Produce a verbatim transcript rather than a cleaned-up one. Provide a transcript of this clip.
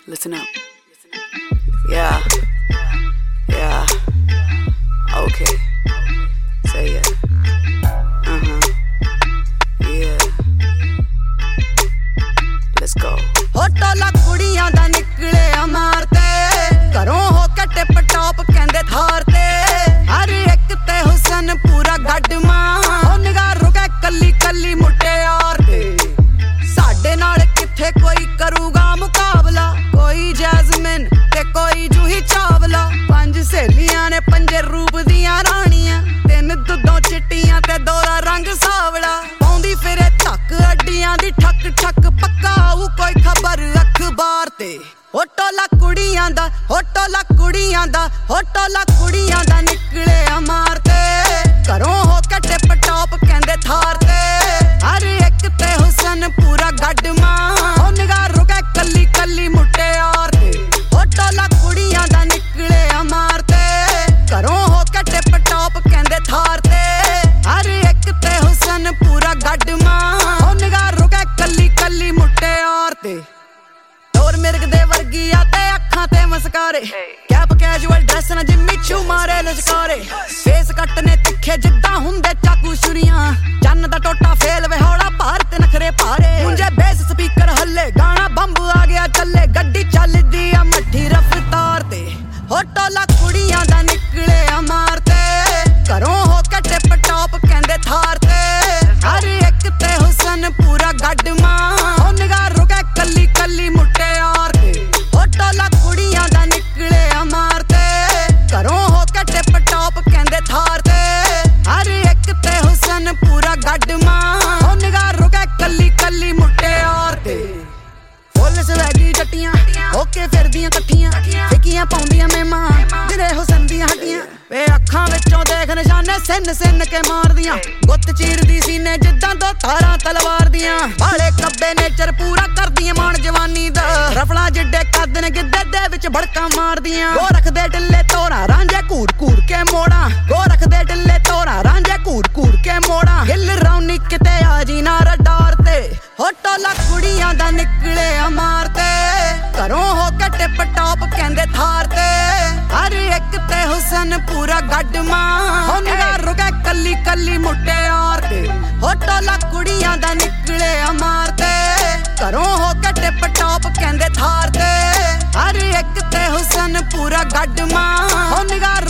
Listen up. Yeah. Yeah. Okay. Say yeah. Uh-huh. Yeah. Let's go. होटला कुड़ियां दा निकले अमारते घरों हो के टिप टॉप कहंदे थार ते हर एक ते हुसन पूरा गड्डमा ओ निगाह रुके कल्ली कल्ली मुट्टे यार ते साडे नाल किथे कोई करूगा मुकाबला कोई जैस्मिन ते कोई जूही चावला पंज सहेलियां ने पंजे रूप दियां रानियां तीन दुद्धों चिट्टियां ते दो दा रंग सावला पौंदी फिरे धक अड्डियां दी ठक ठक पक्का आऊ कोई खबर अखबार ते होटला कुड़ियां दा होटला कुड़ियां दा होटला कुड़ियां दा निकले अमारते घरों हो के टिप टॉप कहंदे थार ते हर एक ते हुसन पूरा गड्डमा ओ निगाह रुके कल्ली कल्ली मुट्टे यार ते होटला कुड़ियां दा निकले अमारते घरों हो के टिप टॉप कहंदे थार ते हर एक ते हुसन पूरा गड्डमा ओ निगाह रुके कल्ली कल्ली मुट्टे यार ते और मिर्ग दे वर्गी आते अखां ते मस्कारे कैप कैजुअल ड्रेस ना जिम्मी चू मारे लश्कारे फेस कट ने तिखे जिद्दां हुंदे चाकू छुरियां चन्न दा टोटा फेल वे हौला भार ते नखरे भारे मुंजे बेस स्पीकर हल्ले गाना बंब आ गया चले गड्डी चलदी आ मट्ठी रफ्तार ते होटला कुड़ियां दा निकले अमारते घरों हो के टिप टॉप कहंदे थार ते हर एक ते हुसन पूरा गड्डमा ओ निगाह रुके कल्ली कल्ली मुट्टे यार ते होटला कुड़ियां दा निकले अमारते घरों हो के टिप टॉप कहंदे थार ते हर एक ते हुसन पूरा गड्डमा ओ निगाह रुके कल्ली कल्ली मुट्टे यार ते फुल स्वैगी जट्टियां होके फिरदियां कट्ठियां फिकियां पाउंदियां मेमा दिले हुसन दियां हड्डियां वे अखां विचों देख निशाने सिन सिन के मारदियां गुत्त चीरदी सीने जिद्दां दो तारां तलवार दियां बाले कब्बे नेचर पूरा करदियां मान जवानी दा रफला जिड्डे कद ने गिद्दे दे विच भड़का मारदियां गो रखदे टिल्ले तोरा रांझे कूर कूर के मोड़ा गो रखदे टिल्ले तोरा रांझे कूर कूर के मोड़ा हिल रौनी किते आजी ना रडार ते होटला कुड़ियां दा निकले अमारते घरों हो के टिप टॉप कहंदे थार ते हर एक ते हुसन पूरा गड्डमा ओ निगाह रुके कल्ली कल्ली मुट्टे यार ते होटला कुड़ियां दा निकले अमारते घरों हो के टिप टॉप कहंदे थार ते हर एक ते हुसन पूरा गड्डमा ओ निगाह